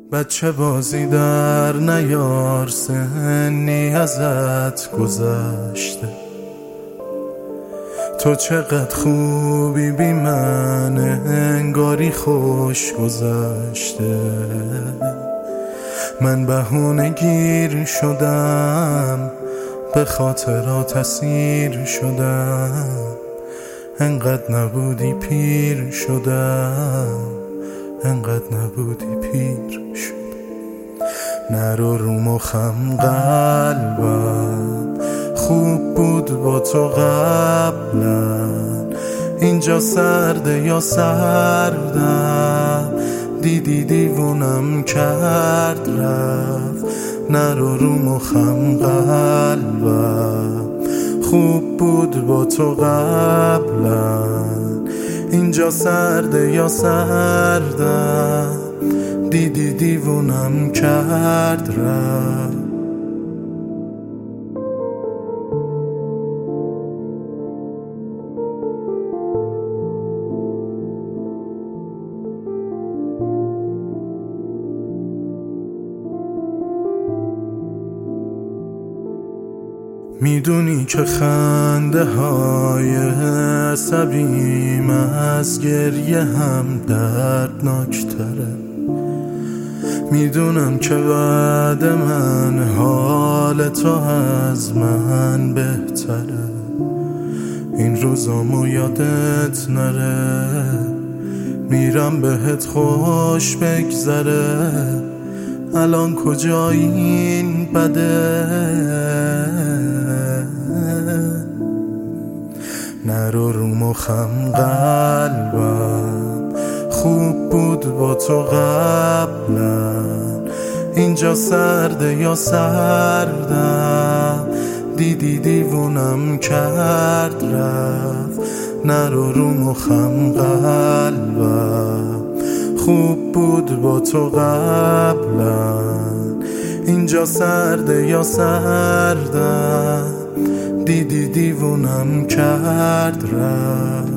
بچه بازی در نیار، سنی ازت گذشته. تو چقدر خوبی بی من، انگاری خوش گذشته. من بهونه گیر شدم، به خاطرات اسیر شدم. انقدر نبودی پیر شدم، انقدر نبودی پیر شدم. نرو رو مخم قلبم، خوب بود با تو قبلا. اینجا سرده یا سردم، دیدی دیوونم کرد رفت. نرو رو مخم قلبم، خوب بود با تو قبلا. اینجا سرده یا سردم، دیدی دیوونم کرد رفت. میدونی که خنده های عصبیم از گریه هم دردناکتره. میدونم که بعد من حال تو از من بهتره. این روزامو یادت نره، میرم بهت خوش بگذره. الان کجایی این بده؟ نرو رو مخم قلبم، خوب بود با تو قبلا. اینجا سرده یا سردم، دیدی دیوونم کرد رفت. نرو رو مخم قلبم، خوب بود با تو قبلا. اینجا سرده یا سردم، دیدی دیوونم کرد رفت.